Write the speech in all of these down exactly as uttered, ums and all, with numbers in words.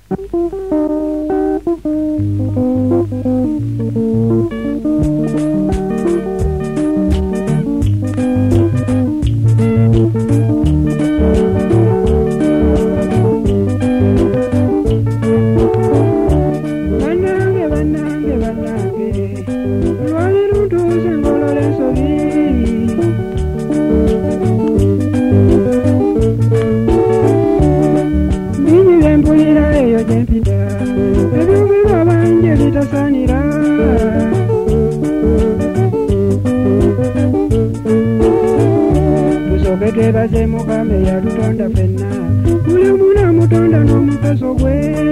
Baze mukame ya tutonda fenna ule muna mutonda no mukaso gwe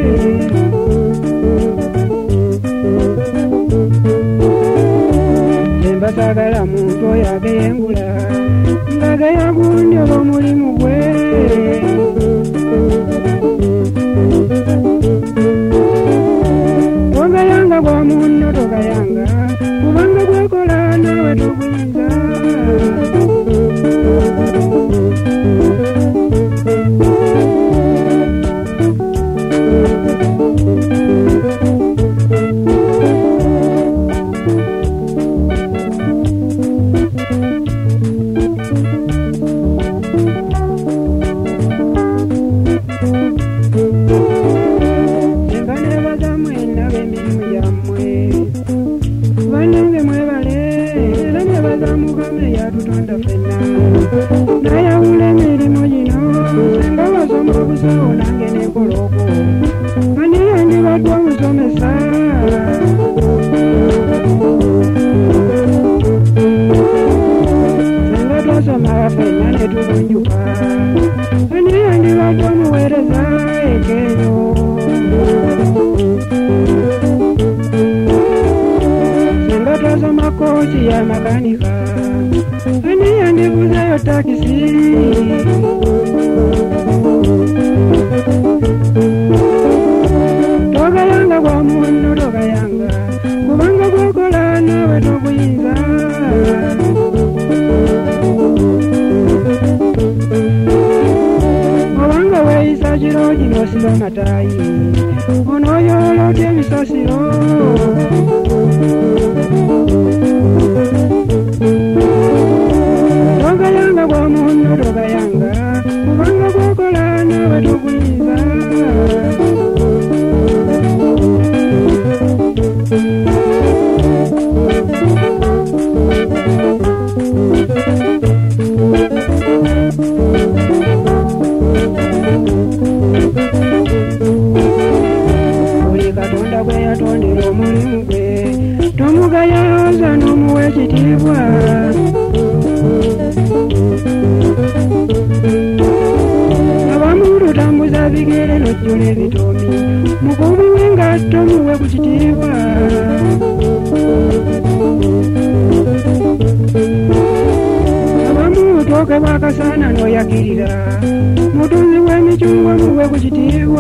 Temba sagala muntu yage yengula ngaga yagundi oba mulimu gwe Toga yanga gwa munno toga yanga kubanga gwakola nawe tuguyinza Naya ule milimo jino senga wasoma busawo nange nekoloko Mani yange badwa musomesa Senga twasoma fenna netukunjuka Mani yange badwa muwereza ekeyo Senga twasoma kozi ya makanika Ani yandi buza yo takisi Toga yanga kwa munno toga yanga kubanga kukola nawe tokuyinza Obanga weisa chiro jino siba matayi Ono yolo tebisasiro Toga yanga kwa munno toga yanga kubanga kukola nawe tokuyinza Uli katonda gwe yatondera omulimu gwe tomugayaza n'omuwa ekitiibwa Abamuntu tambuza bigere n'ojjula ebitoomi mukuumi w'engatto muwe ku kitiibwa Abamuntu oke bwakasaana n'oyakirira mutunzi w'emicungwa muwe ku kitiibwa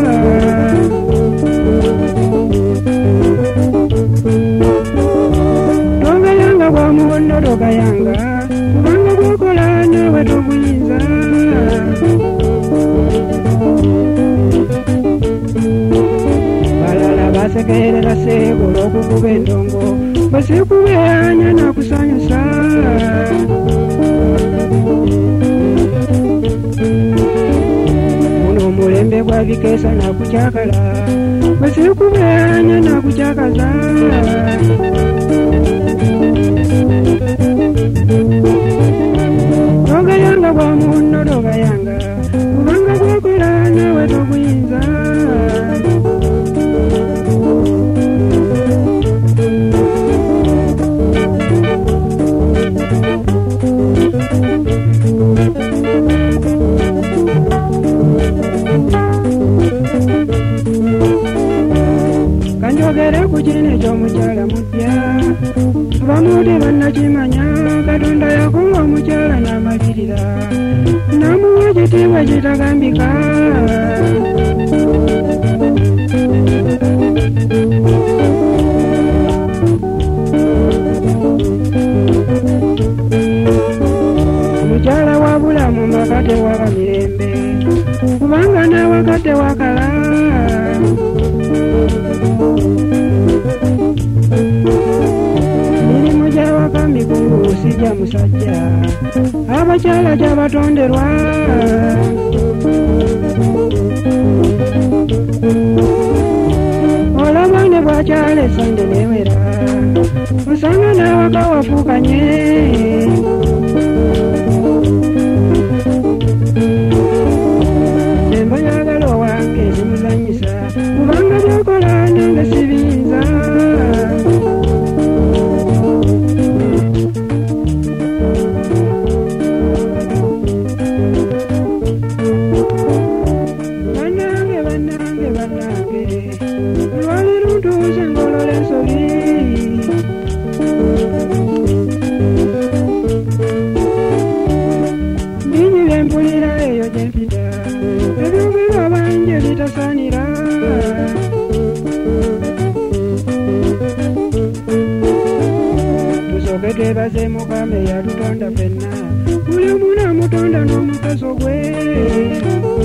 Toga yanga kwa muhondo toga yanga kubanga kukola nawe tokuyinza Balala basekerera sekolo okukuba endongo bwesikubeyanya nakusanyusa Muno omulembe gwa bikeesa nakukyakala bwesikubeyanya nakukyakaza Toga yanga kwa munno toga yanga kubanga kukola nawe tokuyinza Kanjogera ku kino ekyomukyala mupya Abamude bannakimanya Katonda yakola omukyala n'amabirira Namuwa ekitiibwa ekitagambika Omukyala wabula mu maka tewaba mirembe kubanga n'awaka tewakala obutajja abakyala gyabatonderwa olaba ne bwakyala esande newera osanga n'awaka wafuukanye embo yagala owange ezimuzanyisa kubanga byakola nange sibiyinza bannange bannange bannange lwaliro ntuuze ngolola ensobi binyi byempulira eyo gyempita ebyogerwa banje bitasaanira tusooke twebaze mukama eyatutonda ffenna buli omu naamutonda n'omugaso gwe